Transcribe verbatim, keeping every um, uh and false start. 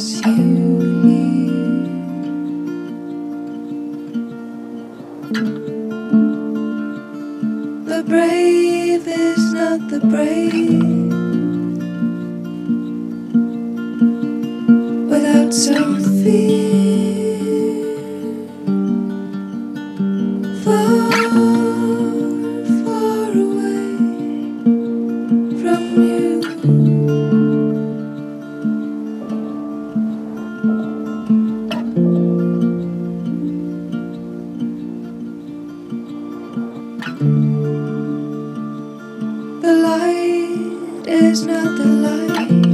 just you here. The brave is not the brave without some fear. Far, far away from you. The light is not the light